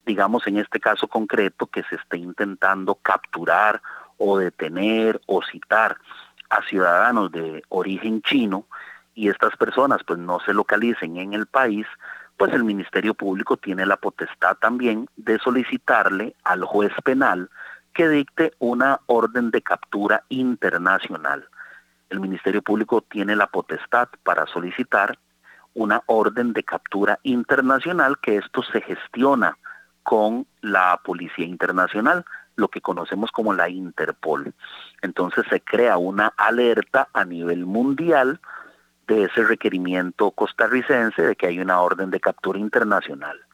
digamos en este caso concreto, que se esté intentando capturar o detener o citar a ciudadanos de origen chino y estas personas pues no se localicen en el país, pues el Ministerio Público tiene la potestad también de solicitarle al juez penal que dicte una orden de captura internacional. El Ministerio Público tiene la potestad para solicitar una orden de captura internacional, que esto se gestiona con la Policía Internacional, lo que conocemos como la Interpol. Entonces se crea una alerta a nivel mundial de ese requerimiento costarricense de que hay una orden de captura internacional.